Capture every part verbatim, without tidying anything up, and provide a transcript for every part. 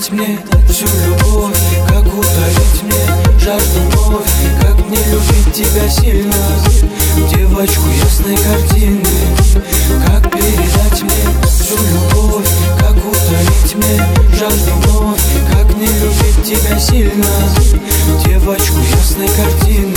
передать мне всю любовь? Как утолить мне жажду вновь? Как не любить тебя сильно, девочку ясной картины? Как передать мне всю любовь? Как утолить мне жажду вновь? Как не любить тебя сильно, девочку ясной картины?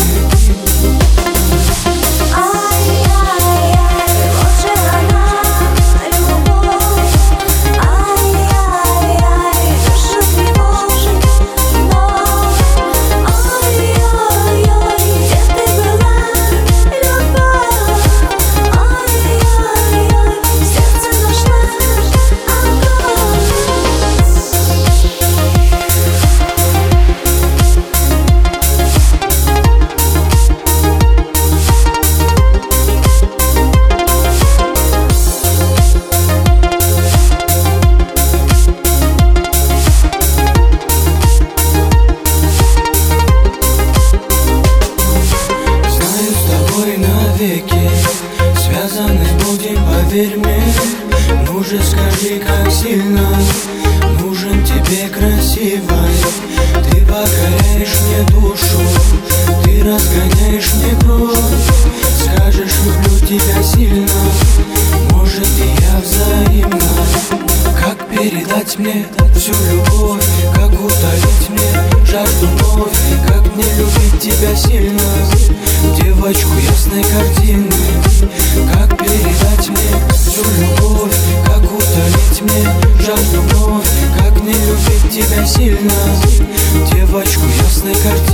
Связаны будем, поверь мне. Ну же скажи, как сильно нужен тебе красивой. Ты покоряешь мне душу, ты разгоняешь мне кровь. Скажешь, люблю тебя сильно, может и я взаимно. Как передать мне всю любовь? Как утолить мне жажду вновь? Как не любить тебя сильно, девочку ясной картины? Как передать мне всю любовь? Как утолить мне жажду вновь? Как не любить тебя сильно, девочку ясной картины?